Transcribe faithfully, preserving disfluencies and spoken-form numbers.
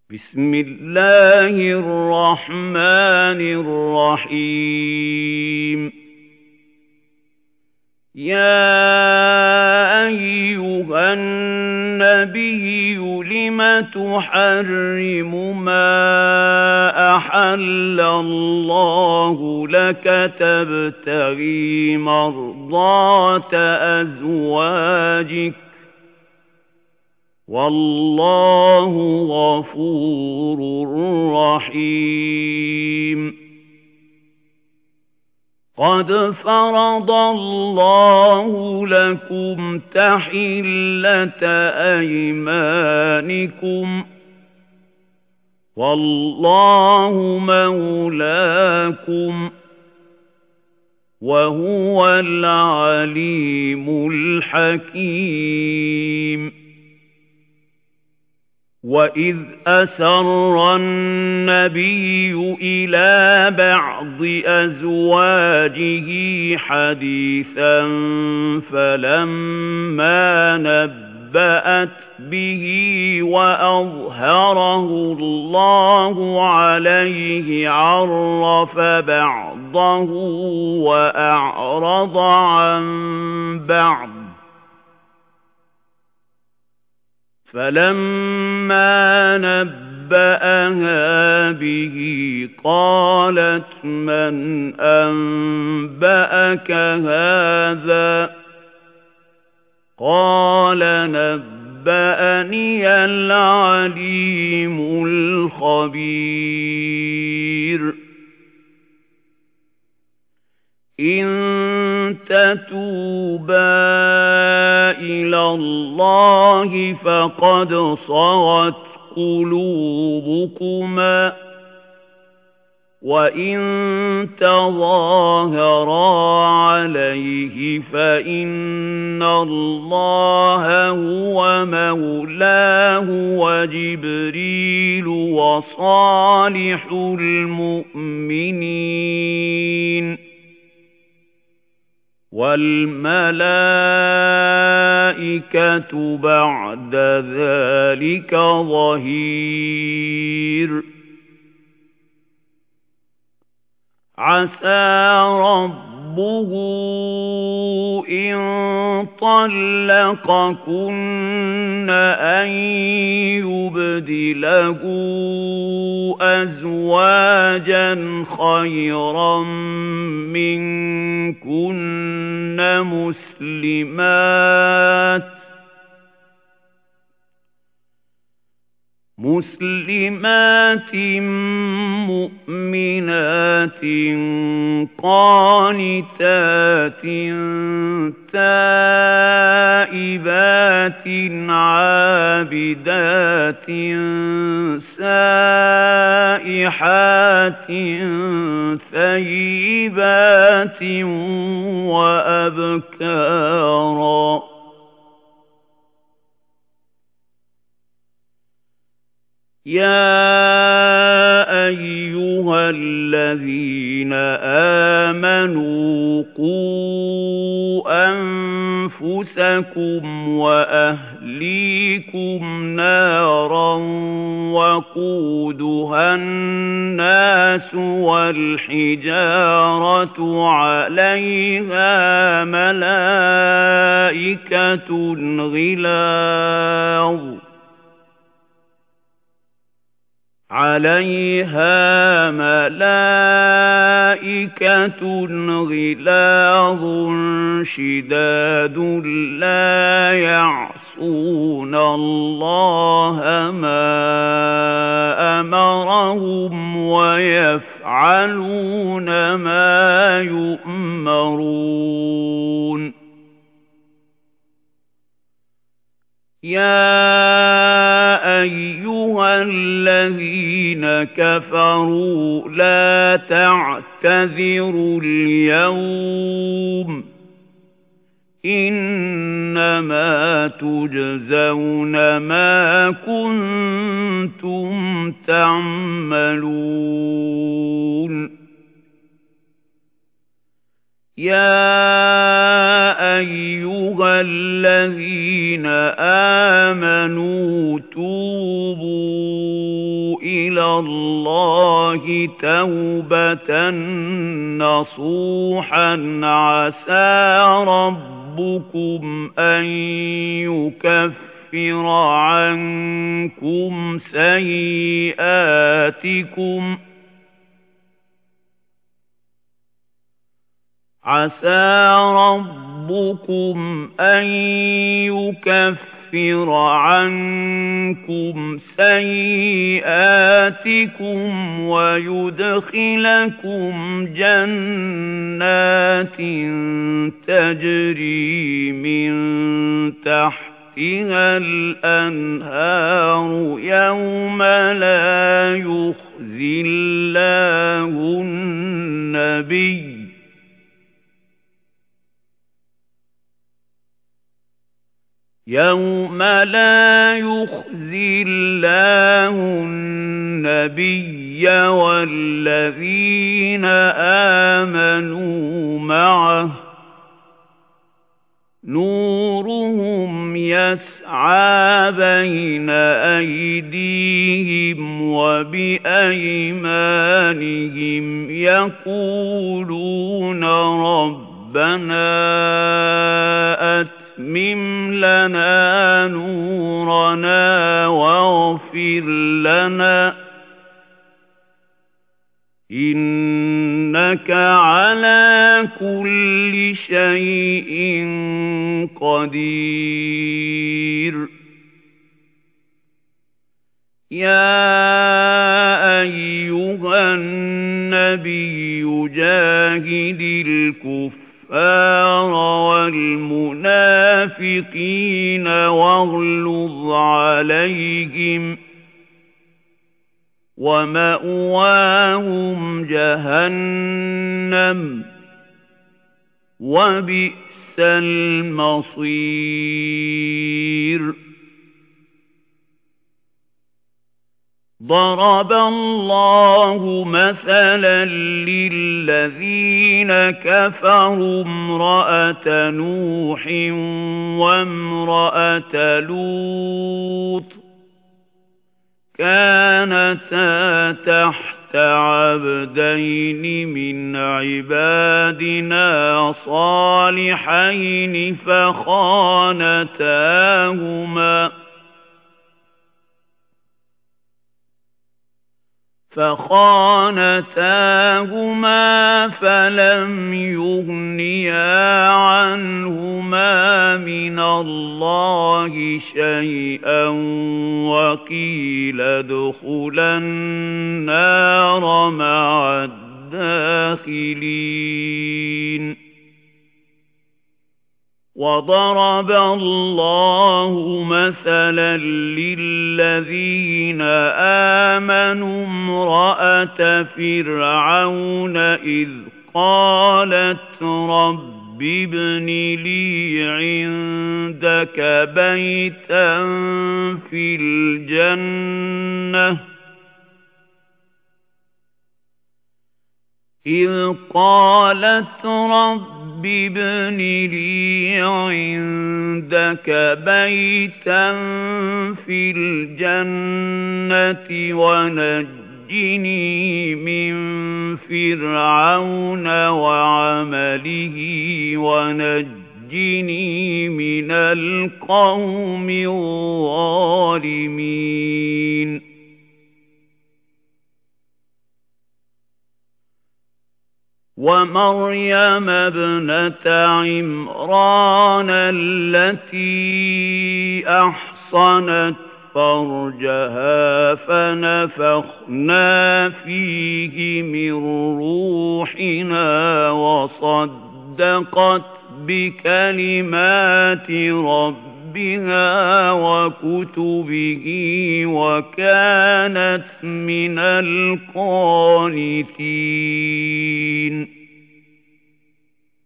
بسم الله الرحمن الرحيم يا أيها النبي لم تحرم ما أحل الله لك تبتغي مرضات أزواجك والله غفور رحيم قد فرض الله لكم تحلة أيمانكم والله مولاكم وهو العليم الحكيم وَإِذْ أَسَرَّ النَّبِيُّ إِلَى بَعْضِ أَزْوَاجِهِ حَدِيثًا فَلَمَّا نَبَّأَتْ بِهِ وَأَظْهَرَهُ اللَّهُ عَلَيْهِ عَرَّفَ بَعْضَهُ وَأَعْرَضَ عَن بَعْضٍ فَلَمَّا نَبَّأَهَا بِهِ قَالَتْ مَنْ أَنبَأَكَ هَذَا قَالَ نَبَّأَنِيَ الْعَلِيمُ الْخَبِيرُ إِن تَتُوبَا إِلَى اللَّهِ فَقَدْ صَغَتْ قُلُوبُكُمَا وَإِن تَظَاهَرَا عَلَيْهِ فَإِنَّ اللَّهَ هُوَ مَوْلَاهُ وَجِبْرِيلُ وَصَالِحُ الْمُؤْمِنِينَ وَالْمَلَائِكَةُ بَعْدَ ذَلِكَ ظَهِيرٌ عَسَى رَبُّهُ إِن طَلَّقَكُنَّ أَن يُبْدِلَهُ أَزْوَاجًا خَيْرًا مِّنكُنَّ مُسْلِمَاتٍ مسلمات مؤمنات قانتات تائبات عابدات سائحات ثيبات وأبكارا يا أيها الذين آمنوا قوا أنفسكم وأهليكم نارا وقودها الناس والحجارة عليها ملائكة غلاظ عليها ملائكة غلاظ شداد لا يعصون الله ما أمرهم ويفعلون ما يؤمرون يا أيها الذين كفروا لا تعتذروا اليوم إنما تجزون ما كنتم تعملون يَا أَيُّهَا الَّذِينَ آمَنُوا تُوبُوا إِلَى اللَّهِ تَوْبَةً نَّصُوحًا عَسَىٰ رَبُّكُمْ أَن يُكَفِّرَ عَنكُمْ سَيِّئَاتِكُمْ عَسَىٰ رَبُّكُمْ أَن يُكَفِّرَ عَنكُمْ سَيِّئَاتِكُمْ وَيُدْخِلَكُمْ جَنَّاتٍ تَجْرِي مِن تَحْتِهَا الْأَنْهَارُ يَوْمَ لَا يُخْزِي اللَّهُ النَّبِيَّ يَوْمَ لَا يُخْزِي اللَّهُ النَّبِيَّ وَالَّذِينَ آمَنُوا مَعَهُ نُورُهُمْ يَسْعَىٰ بَيْنَ أَيْدِيهِمْ وَبِأَيْمَانِهِمْ يَقُولُونَ رَبَّنَا أَتْمِمْ لَنَا نُورَنَا وَاغْفِرْ لَنَا إِنَّكَ عَلَىٰ كُلِّ شَيْءٍ قَدِيرٌ يَا أَيُّهَا النَّبِيُّ جَاهِدِ الْكُفَّارَ وَالْمُنَافِقِينَ وَاغْلُظْ عَلَيْهِمْ وَمَأْوَاهُمْ جَهَنَّمُ وَبِئْسَ الْمَصِيرُ ضَرَبَ اللَّهُ مَثَلًا لِّلَّذِينَ كَفَرُوا امْرَأَتَ نُوحٍ وَامْرَأَتَ لُوطٍ كَانَتَا تَحْتَ عَبْدَيْنِ مِنْ عِبَادِنَا صَالِحَيْنِ فَخَانَتَاهُمَا فَخَانَتَاهُمَا فَلَمْ يُغْنِيَا عَنْهُمَا مِنَ اللَّهِ شَيْئًا وَقِيلَ ادْخُلَا النَّارَ مَعَ الدَّاخِلِينَ وَضَرَبَ اللَّهُ مَثَلًا لِّلَّذِينَ آمَنُوا امْرَأَتَ فِرْعَوْنَ إِذْ قَالَتْ رَبِّ ابْنِ لِي عِندَكَ بَيْتًا فِي الْجَنَّةِ إِذْ قَالَتْ رَبِّ رَبِّ ابْنِ لِي عِندَكَ بَيْتًا فِي الْجَنَّةِ وَنَجِّنِي مِنْ فِرْعَوْنَ وَعَمَلِهِ وَنَجِّنِي مِنَ الْقَوْمِ الظَّالِمِينَ وَمَرْيَمَ ابْنَتَ عِمْرَانَ الَّتِي أَحْصَنَتْ فَرْجَهَا فَنَفَخْنَا فِيهِ مِنْ رُوحِنَا وَصَدَّقَتْ بِكَلِمَاتِ رَبِّهَا وَكُتُبِهِ وَكَانَتْ مِنَ الْقَانِتِينَ